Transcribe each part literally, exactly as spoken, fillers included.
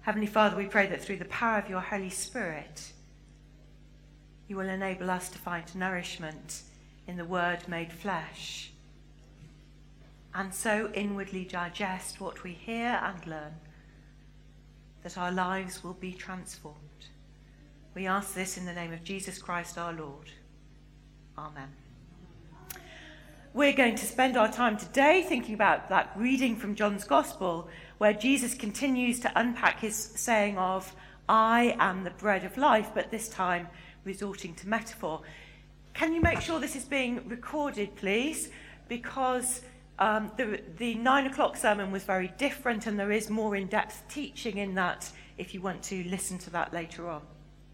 Heavenly Father, we pray that through the power of your Holy Spirit, you will enable us to find nourishment in the Word made flesh, and so inwardly digest what we hear and learn, that our lives will be transformed. We ask this in the name of Jesus Christ our Lord. Amen. We're going to spend our time today thinking about that reading from John's Gospel, where Jesus continues to unpack his saying of, I am the bread of life, but this time resorting to metaphor. Can you make sure this is being recorded, please? Because um, the, the nine o'clock sermon was very different, and there is more in-depth teaching in that if you want to listen to that later on.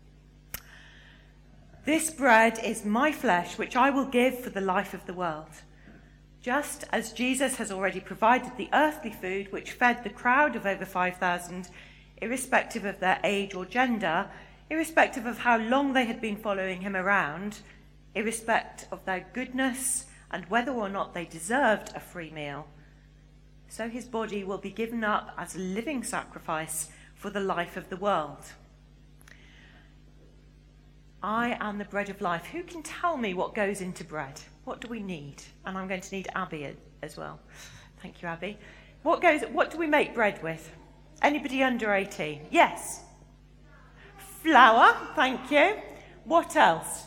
This bread is my flesh, which I will give for the life of the world. Just as Jesus has already provided the earthly food which fed the crowd of over five thousand, irrespective of their age or gender, irrespective of how long they had been following him around, irrespective of their goodness and whether or not they deserved a free meal, so his body will be given up as a living sacrifice for the life of the world. I am the bread of life. Who can tell me what goes into bread? What do we need? And I'm going to need Abby as well. Thank you, Abby. What goes? What do we make bread with? Anybody under eighteen? Yes. Flour. Thank you. What else?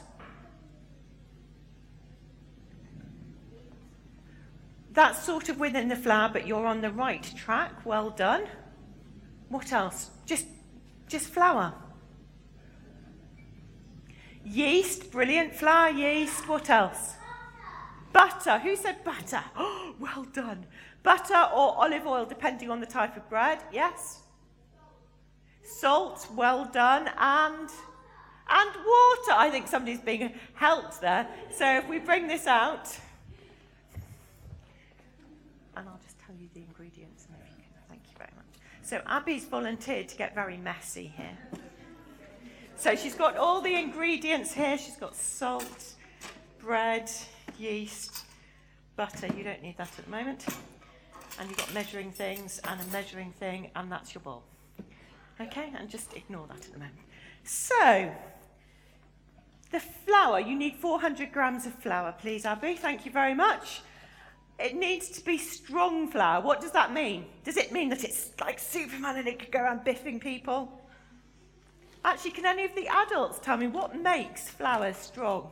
That's sort of within the flour, but you're on the right track. Well done. What else? Just, just flour. Yeast, brilliant. Flour, yeast. What else? Butter. Who said butter? Oh, well done. Butter or olive oil, depending on the type of bread. Yes? Salt. Well done. And, and water. I think somebody's being helped there. So if we bring this out, and I'll just tell you the ingredients. And if you can, thank you very much. So Abby's volunteered to get very messy here. So she's got all the ingredients here. She's got salt, bread, yeast, butter. You don't need that at the moment. And you've got measuring things and a measuring thing, and that's your bowl. Okay, and just ignore that at the moment. So, the flour. You need four hundred grams of flour, please, Abby. Thank you very much. It needs to be strong flour. What does that mean? Does it mean that it's like Superman and it could go around biffing people? Actually, can any of the adults tell me what makes flour strong?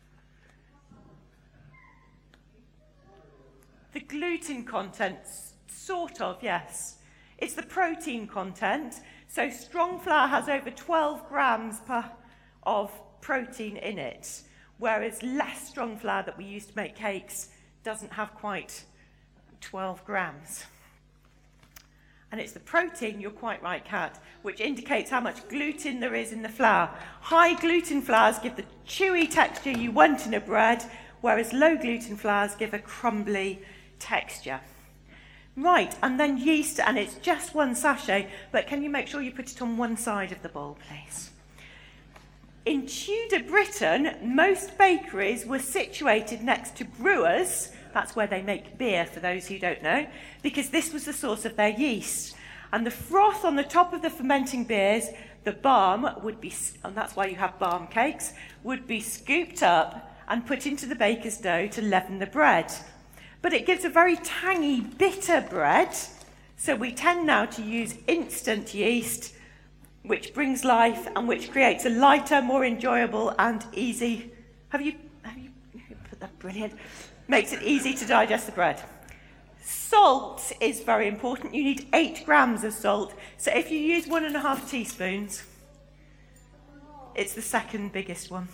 The gluten content, sort of, yes. It's the protein content. So strong flour has over twelve grams per of protein in it, whereas less strong flour that we use to make cakes doesn't have quite twelve grams. And it's the protein, you're quite right, Kat, which indicates how much gluten there is in the flour. High gluten flours give the chewy texture you want in a bread, whereas low gluten flours give a crumbly texture. Right, and then yeast, and it's just one sachet, but can you make sure you put it on one side of the bowl, please? In Tudor Britain, most bakeries were situated next to brewers. That's where they make beer, for those who don't know, because this was the source of their yeast. And the froth on the top of the fermenting beers, the barm, would be, and that's why you have barm cakes, would be scooped up and put into the baker's dough to leaven the bread. But it gives a very tangy, bitter bread, so we tend now to use instant yeast, which brings life and which creates a lighter, more enjoyable and easy... Have you, have you put that? Brilliant. Makes it easy to digest the bread. Salt is very important. You need eight grams of salt. So if you use one and a half teaspoons, it's the second biggest one.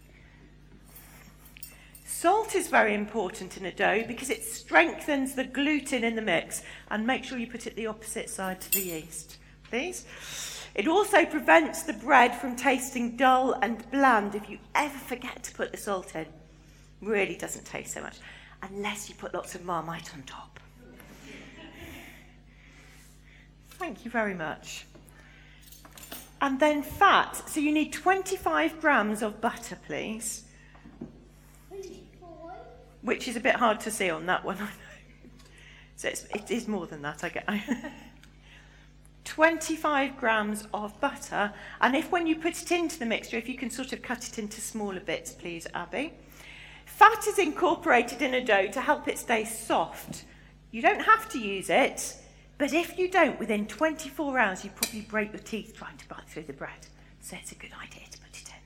Salt is very important in a dough because it strengthens the gluten in the mix. And make sure you put it the opposite side to the yeast, please. It also prevents the bread from tasting dull and bland if you ever forget to put the salt in. Really doesn't taste so much, unless you put lots of Marmite on top. Thank you very much. And then fat. So you need twenty-five grams of butter, please. Which is a bit hard to see on that one, I know. So it's, it is more than that, I get. twenty-five grams of butter. And if when you put it into the mixture, if you can sort of cut it into smaller bits, please, Abby. Fat is incorporated in a dough to help it stay soft. You don't have to use it, but if you don't, within twenty-four hours, you probably break your teeth trying to bite through the bread. So it's a good idea to put it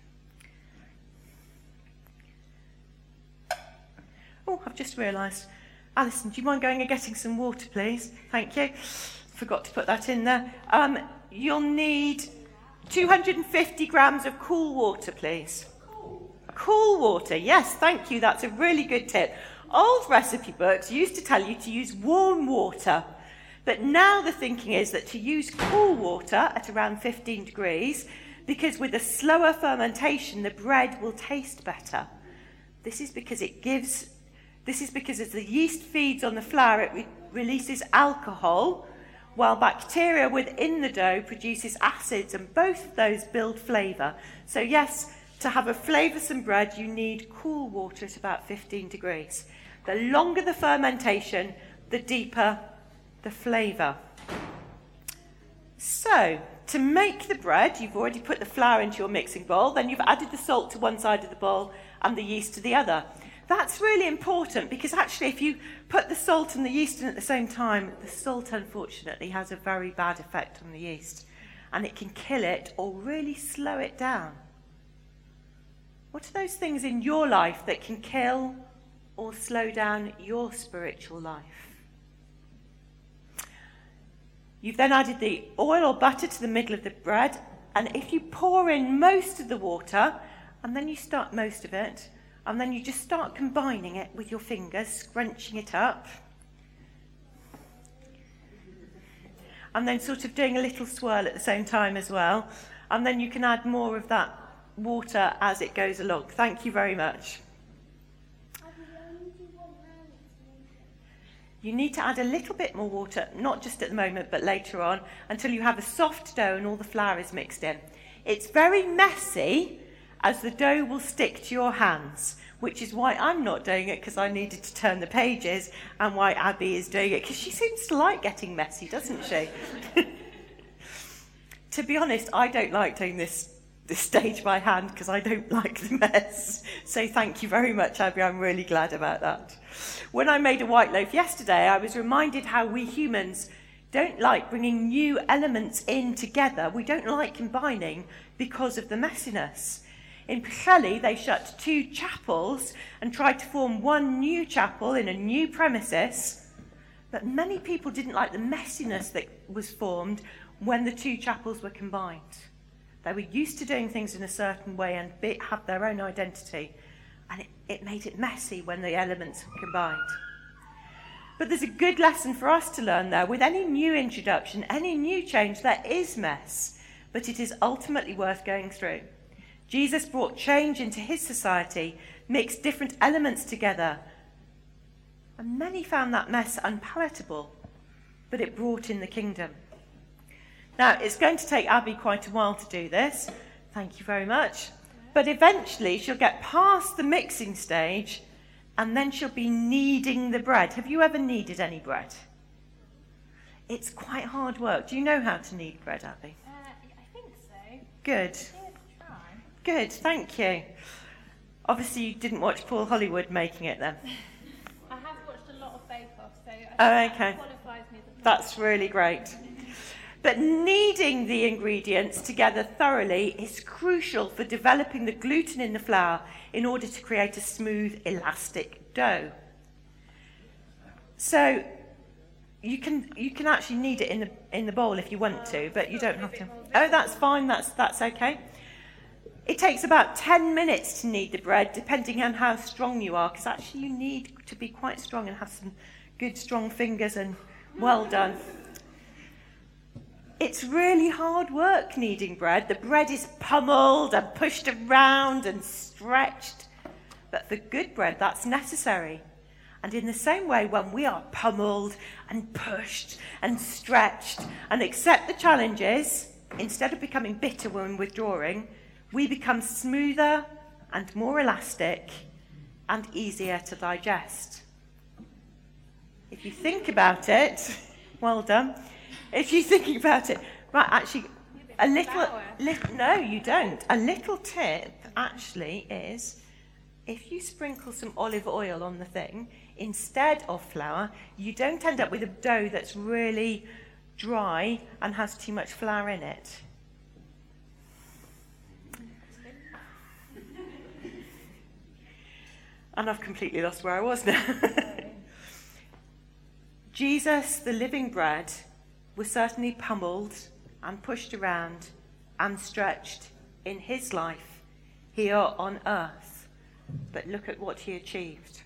in. Oh, I've just realised. Alison, do you mind going and getting some water, please? Thank you. Forgot to put that in there. Um, you'll need two hundred fifty grams of cool water, please. Cool. Cool water, yes, thank you. That's a really good tip. Old recipe books used to tell you to use warm water, but now the thinking is that to use cool water at around fifteen degrees, because with a slower fermentation, the bread will taste better. This is because it gives, this is because as the yeast feeds on the flour, it re- releases alcohol, while bacteria within the dough produces acids, and both of those build flavour. So yes, to have a flavoursome bread, you need cool water at about fifteen degrees. The longer the fermentation, the deeper the flavour. So, to make the bread, you've already put the flour into your mixing bowl, then you've added the salt to one side of the bowl and the yeast to the other. That's really important because actually if you put the salt and the yeast in at the same time, the salt unfortunately has a very bad effect on the yeast and it can kill it or really slow it down. What are those things in your life that can kill or slow down your spiritual life? You've then added the oil or butter to the middle of the bread, and if you pour in most of the water, and then you start most of it, and then you just start combining it with your fingers, scrunching it up, and then sort of doing a little swirl at the same time as well, and then you can add more of that water as it goes along. Thank you very much. You need to add a little bit more water, not just at the moment, but later on, until you have a soft dough and all the flour is mixed in. It's very messy, as the dough will stick to your hands, which is why I'm not doing it, because I needed to turn the pages, and why Abby is doing it, because she seems to like getting messy, doesn't she? To be honest, I don't like doing this, this stage by hand, because I don't like the mess. So thank you very much, Abby. I'm really glad about that. When I made a white loaf yesterday, I was reminded how we humans don't like bringing new elements in together. We don't like combining because of the messiness. In Pwllheli, they shut two chapels and tried to form one new chapel in a new premises. But many people didn't like the messiness that was formed when the two chapels were combined. They were used to doing things in a certain way and have their own identity. And it, it made it messy when the elements were combined. But there's a good lesson for us to learn there. With any new introduction, any new change, there is mess, but it is ultimately worth going through. Jesus brought change into his society, mixed different elements together, and many found that mess unpalatable, but it brought in the kingdom. Now, it's going to take Abby quite a while to do this. Thank you very much. But eventually she'll get past the mixing stage and then she'll be kneading the bread. Have you ever kneaded any bread? It's quite hard work. Do you know how to knead bread, Abby? Uh, I think so. Good. Try. Good, thank you. Obviously you didn't watch Paul Hollywood making it then. I have watched a lot of Bake Off, so I think Oh, okay. that qualifies me as a That's really great. But kneading the ingredients together thoroughly is crucial for developing the gluten in the flour in order to create a smooth, elastic dough. So you can you can actually knead it in the in the bowl if you want to, but you don't have to. Oh, that's fine. That's that's okay. It takes about ten minutes to knead the bread, depending on how strong you are, because actually you need to be quite strong and have some good strong fingers, and well done. It's really hard work kneading bread. The bread is pummeled and pushed around and stretched. But for good bread, that's necessary. And in the same way, when we are pummeled and pushed and stretched and accept the challenges, instead of becoming bitter when withdrawing, we become smoother and more elastic and easier to digest. If you think about it, well done. If you're thinking about it, Right, actually, a little, Flour. li- no, you don't. A little tip actually is if you sprinkle some olive oil on the thing instead of flour, you don't end up with a dough that's really dry and has too much flour in it. And I've completely lost where I was now. Jesus, the living bread, was certainly pummeled and pushed around and stretched in his life here on earth. But look at what he achieved.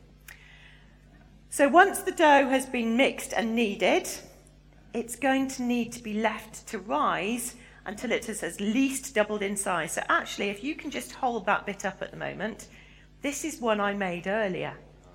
So once the dough has been mixed and kneaded, it's going to need to be left to rise until it has at least doubled in size. So actually, if you can just hold that bit up at the moment, this is one I made earlier.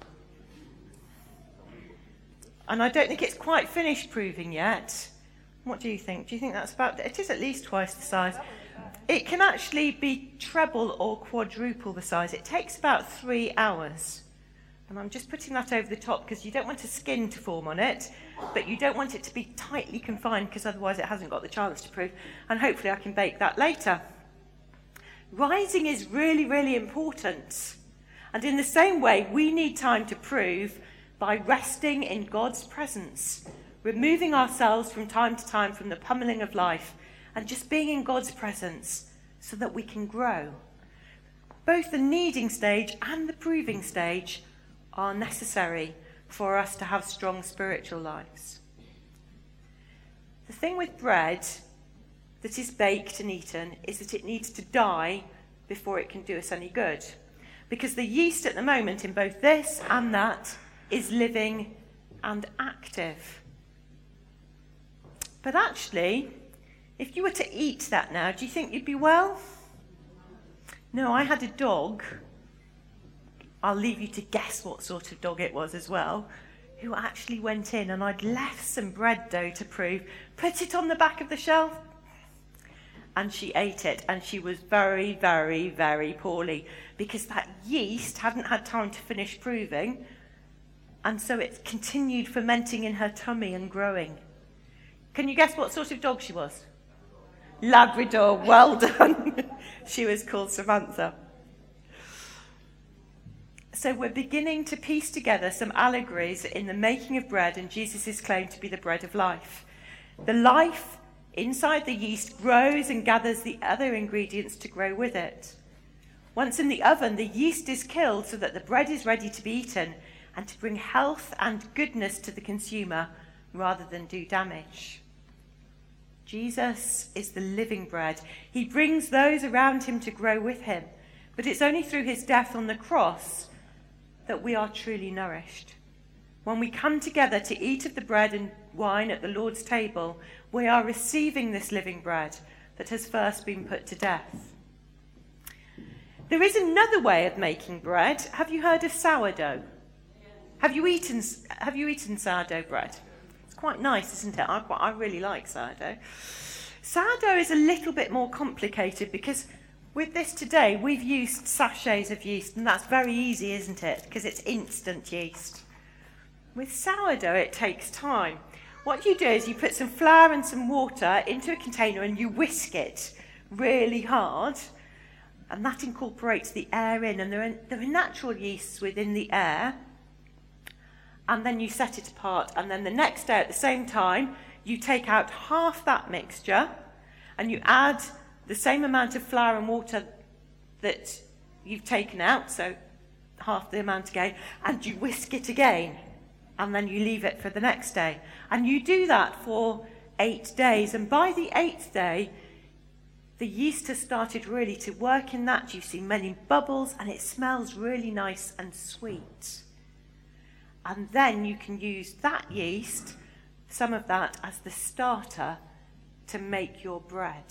And I don't think it's quite finished proving yet. What do you think? Do you think that's about... It is at least twice the size. It can actually be treble or quadruple the size. It takes about three hours. And I'm just putting that over the top because you don't want a skin to form on it, but you don't want it to be tightly confined because otherwise it hasn't got the chance to prove. And hopefully I can bake that later. Rising is really, really important. And in the same way, we need time to prove by resting in God's presence, removing ourselves from time to time from the pummeling of life and just being in God's presence so that we can grow. Both the kneading stage and the proving stage are necessary for us to have strong spiritual lives. The thing with bread that is baked and eaten is that it needs to die before it can do us any good. Because the yeast at the moment in both this and that is living and active. But actually, if you were to eat that now, do you think you'd be well? No, I had a dog. I'll leave you to guess what sort of dog it was as well, who actually went in and I'd left some bread dough to prove, put it on the back of the shelf, and she ate it, and she was very, very, very poorly because that yeast hadn't had time to finish proving, and so it continued fermenting in her tummy and growing. Can you guess what sort of dog she was? Labrador, well done. She was called Samantha. So we're beginning to piece together some allegories in the making of bread and Jesus' claim to be the bread of life. The life inside the yeast grows and gathers the other ingredients to grow with it. Once in the oven, the yeast is killed so that the bread is ready to be eaten and to bring health and goodness to the consumer rather than do damage. Jesus is the living bread. He brings those around him to grow with him, but it's only through his death on the cross that we are truly nourished. When we come together to eat of the bread and wine at the Lord's table, we are receiving this living bread that has first been put to death. There is another way of making bread. Have you heard of sourdough? Have you eaten, have you eaten sourdough bread? It's quite nice, isn't it? I, quite, I really like sourdough. Sourdough is a little bit more complicated because with this today, we've used sachets of yeast, and that's very easy, isn't it? Because it's instant yeast. With sourdough, it takes time. What you do is you put some flour and some water into a container and you whisk it really hard, and that incorporates the air in, and there are, there are natural yeasts within the air, and then you set it apart, and then the next day at the same time, you take out half that mixture, and you add the same amount of flour and water that you've taken out, so half the amount again, and you whisk it again, and then you leave it for the next day. And you do that for eight days, and by the eighth day, the yeast has started really to work in that. You see many bubbles, and it smells really nice and sweet. And then you can use that yeast, some of that, as the starter to make your bread.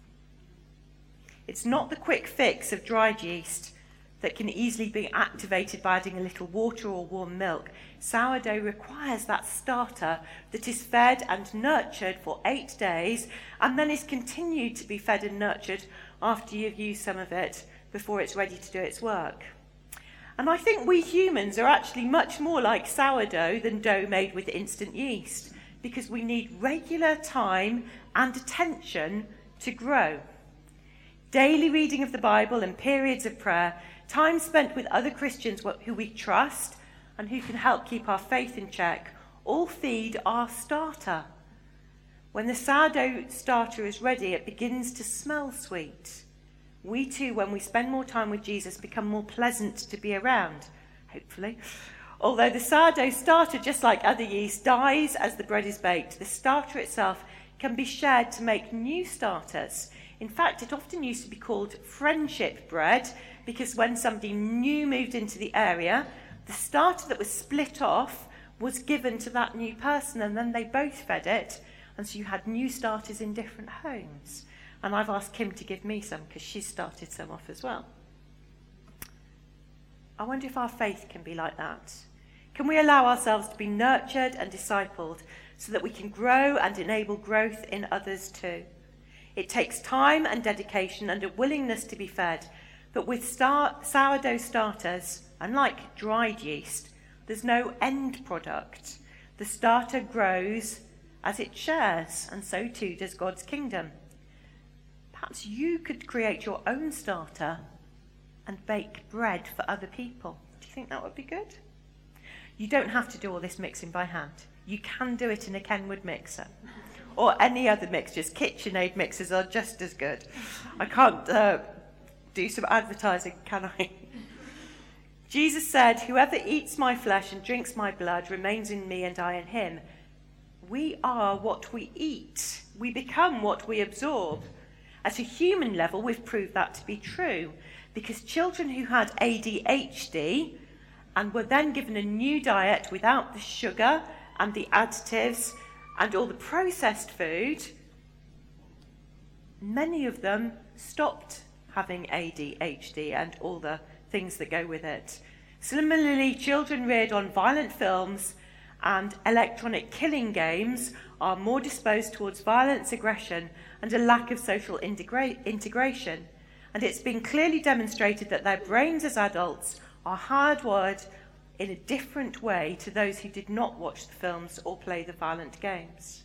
It's not the quick fix of dried yeast that can easily be activated by adding a little water or warm milk. Sourdough requires that starter that is fed and nurtured for eight days and then is continued to be fed and nurtured after you've used some of it before it's ready to do its work. And I think we humans are actually much more like sourdough than dough made with instant yeast, because we need regular time and attention to grow. Daily reading of the Bible and periods of prayer, time spent with other Christians who we trust and who can help keep our faith in check, all feed our starter. When the sourdough starter is ready, it begins to smell sweet. We too, when we spend more time with Jesus, become more pleasant to be around, hopefully. Although the sourdough starter, just like other yeast, dies as the bread is baked, the starter itself can be shared to make new starters. In fact, it often used to be called friendship bread, because when somebody new moved into the area, the starter that was split off was given to that new person, and then they both fed it, and so you had new starters in different homes. And I've asked Kim to give me some, because she's started some off as well. I wonder if our faith can be like that. Can we allow ourselves to be nurtured and discipled so that we can grow and enable growth in others too? It takes time and dedication and a willingness to be fed, but with star- sourdough starters, unlike dried yeast, there's no end product. The starter grows as it shares, and so too does God's kingdom. Perhaps you could create your own starter and bake bread for other people. Do you think that would be good? You don't have to do all this mixing by hand. You can do it in a Kenwood mixer or any other mixtures. KitchenAid mixers are just as good. I can't uh, do some advertising, can I? Jesus said, "Whoever eats my flesh and drinks my blood remains in me and I in him." We are what we eat. We become what we absorb. At a human level, we've proved that to be true, because children who had A D H D and were then given a new diet without the sugar and the additives and all the processed food, many of them stopped having A D H D and all the things that go with it. Similarly, children reared on violent films and electronic killing games are more disposed towards violence, aggression, and a lack of social integra- integration. And it's been clearly demonstrated that their brains as adults are hardwired in a different way to those who did not watch the films or play the violent games.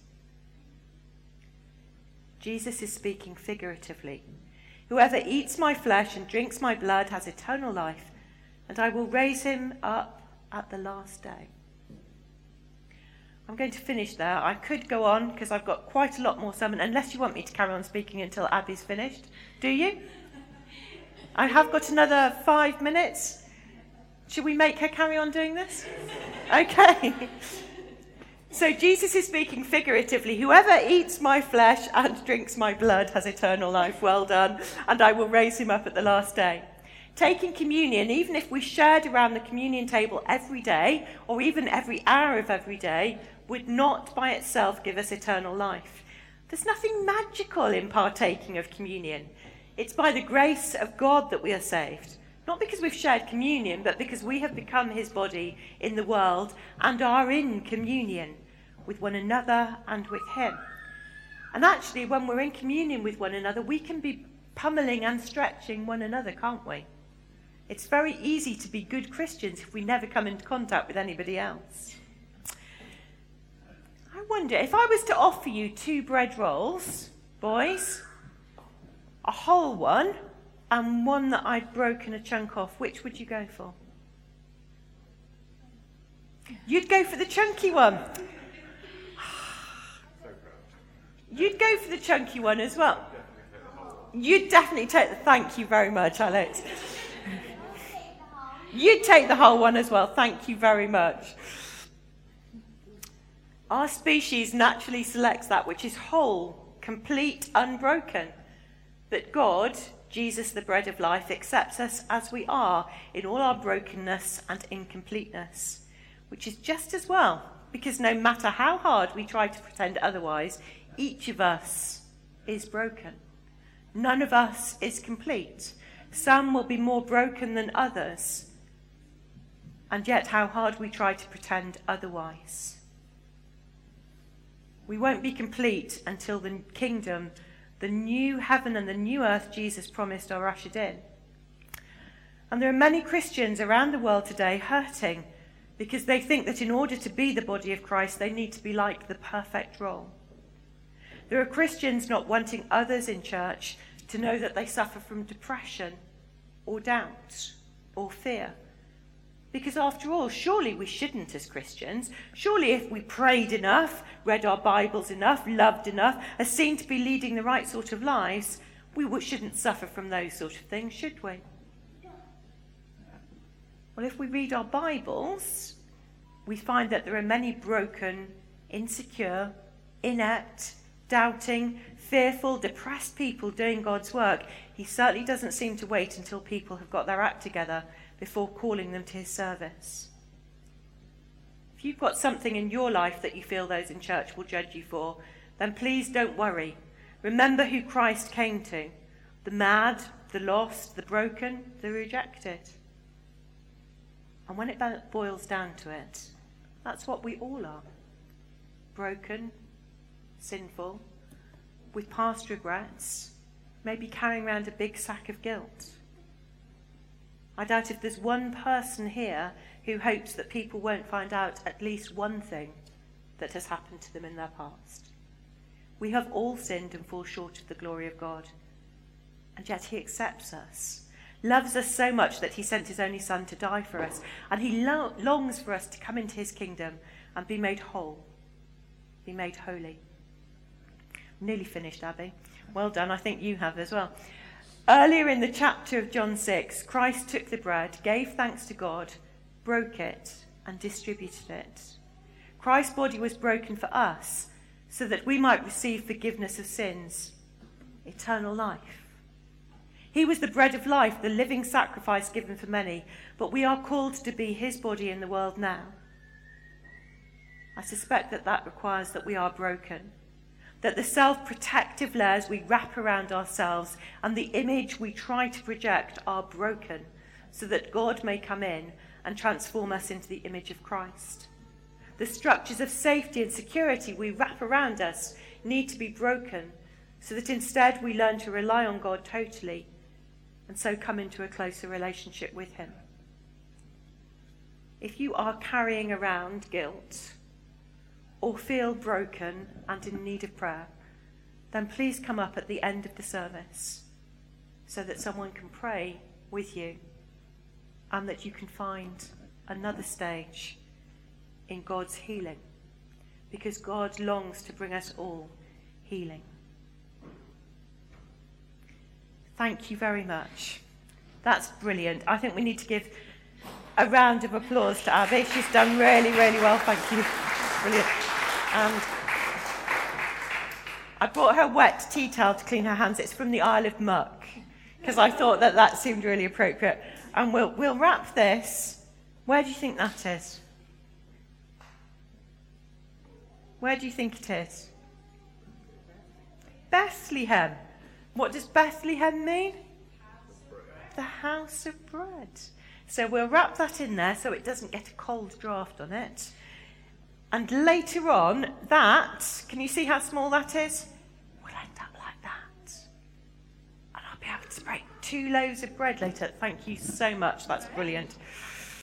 Jesus is speaking figuratively. "Whoever eats my flesh and drinks my blood has eternal life, and I will raise him up at the last day." I'm going to finish there. I could go on because I've got quite a lot more sermon, unless you want me to carry on speaking until Abby's finished. Do you? I have got another five minutes. Should we make her carry on doing this? Okay. So Jesus is speaking figuratively. "Whoever eats my flesh and drinks my blood has eternal life. Well done. And I will raise him up at the last day." Taking communion, even if we shared around the communion table every day, or even every hour of every day, would not by itself give us eternal life. There's nothing magical in partaking of communion. It's by the grace of God that we are saved. Not because we've shared communion, but because we have become his body in the world and are in communion with one another and with him. And actually, when we're in communion with one another, we can be pummeling and stretching one another, can't we? It's very easy to be good Christians if we never come into contact with anybody else. I wonder, if I was to offer you two bread rolls, boys, a whole one, and one that I'd broken a chunk off, which would you go for? You'd go for the chunky one. You'd go for the chunky one as well. You'd definitely take the... Thank you very much, Alex. You'd take the whole one as well. Thank you very much. Our species naturally selects that which is whole, complete, unbroken. But God, Jesus, the bread of life, accepts us as we are in all our brokenness and incompleteness, which is just as well, because no matter how hard we try to pretend otherwise, each of us is broken. None of us is complete. Some will be more broken than others, and yet how hard we try to pretend otherwise. We won't be complete until the kingdom, the new heaven and the new earth Jesus promised, are ushered in. And there are many Christians around the world today hurting because they think that in order to be the body of Christ, they need to be like the perfect role. There are Christians not wanting others in church to know that they suffer from depression or doubt or fear. Because after all, surely we shouldn't as Christians. Surely if we prayed enough, read our Bibles enough, loved enough, are seen to be leading the right sort of lives, we shouldn't suffer from those sort of things, should we? Well, if we read our Bibles, we find that there are many broken, insecure, inept, doubting, fearful, depressed people doing God's work. He certainly doesn't seem to wait until people have got their act together before calling them to his service. If you've got something in your life that you feel those in church will judge you for, then please don't worry. Remember who Christ came to: the mad, the lost, the broken, the rejected. And when it boils down to it, that's what we all are. Broken, sinful, with past regrets, maybe carrying around a big sack of guilt. I doubt if there's one person here who hopes that people won't find out at least one thing that has happened to them in their past. We have all sinned and fall short of the glory of God, and yet he accepts us, loves us so much that he sent his only son to die for us, and he lo- longs for us to come into his kingdom and be made whole, be made holy. Nearly finished, Abby. Well done. I think you have as well. Earlier in the chapter of John six, Christ took the bread, gave thanks to God, broke it, and distributed it. Christ's body was broken for us so that we might receive forgiveness of sins, eternal life. He was the bread of life, the living sacrifice given for many, but we are called to be his body in the world now. I suspect that that requires that we are broken, that the self-protective layers we wrap around ourselves and the image we try to project are broken, so that God may come in and transform us into the image of Christ. The structures of safety and security we wrap around us need to be broken, so that instead we learn to rely on God totally, and so come into a closer relationship with him. If you are carrying around guilt, or feel broken and in need of prayer, then please come up at the end of the service so that someone can pray with you and that you can find another stage in God's healing, because God longs to bring us all healing. Thank you very much. That's brilliant. I think we need to give a round of applause to Abby. She's done really, really well. Thank you. Brilliant. And I brought her wet tea towel to clean her hands. It's from the Isle of Muck, because I thought that that seemed really appropriate. And we'll, we'll wrap this. Where do you think that is? Where do you think it is? Bethlehem. What does Bethlehem mean? The house of bread. So we'll wrap that in there so it doesn't get a cold draft on it. And later on, that, can you see how small that is? Will end up like that. And I'll be able to break two loaves of bread later. Thank you so much. That's brilliant.